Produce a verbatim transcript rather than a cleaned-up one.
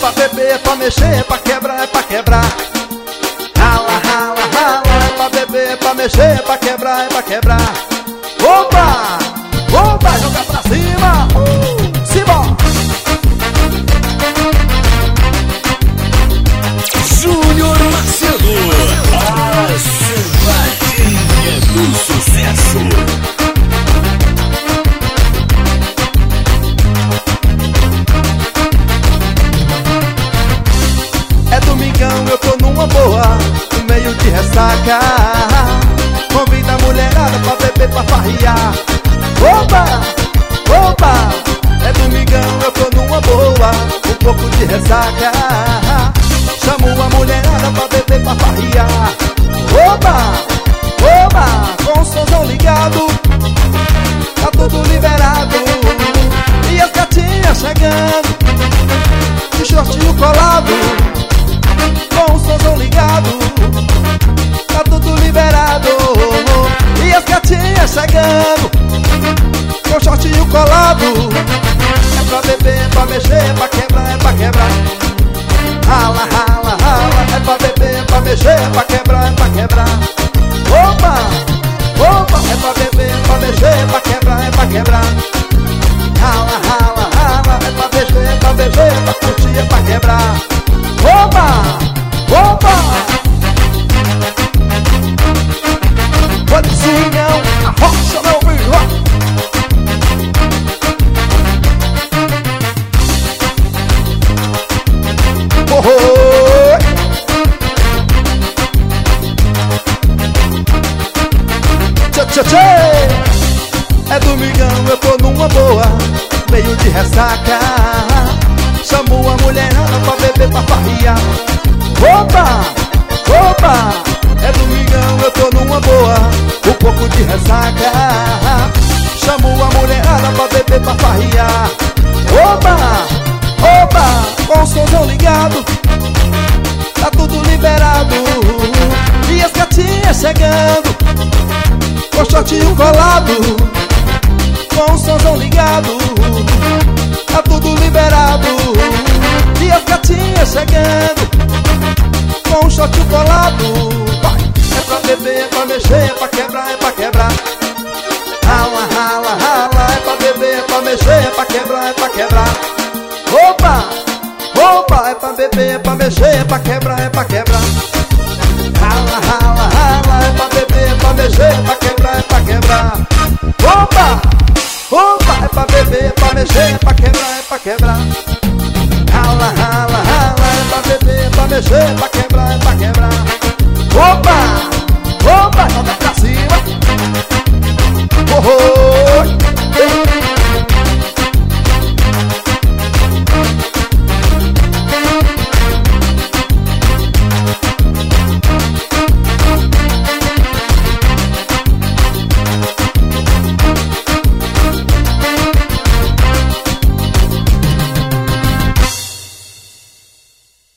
pra beber, é pra mexer, é pra quebrar, é pra quebrar. Rala, rala, rala, é pra beber, é pra mexer, é pra quebrar, é pra quebrar. Opa! Opa! Joga pra cima! Uh, Simão! Júnior Marcelo, a selvadinha do sucesso. É domingão, eu tô numa boa, no meio de ressaca. Convida a mulherada pra beber, pra farriar. Opa! Opa! É domingão, eu tô numa boa, um pouco de ressaca. Chamo a mulherada pra beber, pra farriar. Opa! Opa! Com o somzão ligado, tá tudo liberado. E as gatinhas chegando, de shortinho colado, com o somzão ligado, tá tudo liberado. E as gatinhas chegando, com o shortinho colado. É pra beber, é pra mexer, é pra quebrar, é pra quebrar. Rala, rala, rala, é pra beber, é pra mexer, é pra quebrar, é pra quebrar. Opa, opa, é pra beber, é pra mexer, é pra quebrar, é pra quebrar. Rala, rala, rala, é pra mexer, é pra beber, é pra curtir, é pra quebrar. Opa, opa. Bodezinhão, a rocha não virou. Oh, tchê, tchê, tchê. É domingão, eu tô numa boa, meio de ressaca. Chamo a mulherada pra beber, pra farriar. Opa, opa. É domingão, eu tô numa boa, um pouco de ressaca. Chamo a mulherada pra beber, pra farriar. Opa, opa, com o somzão ligado, tá tudo liberado. E as gatinhas chegando, com o shortinho colado, com o somzão ligado, tá tudo liberado. E as gatinhas chegando, com o shortinho colado. Vai! É pra beber, é pra mexer, é pra quebrar, é pra quebrar. Rala, rala, rala, é pra beber, é pra mexer, é pra quebrar, é pra quebrar. Opa, opa, é pra beber, é pra mexer, é pra quebrar, é pra quebrar. Rala, rala, rala, é pra beber, é pra mexer, é pra quebrar, é pra quebrar. Opa, opa, é pra beber, é pra mexer, é pra quebrar, é pra quebrar. Rala, rala, rala, é pra beber, é pra mexer, é pra quebrar, é pra quebrar. Opa!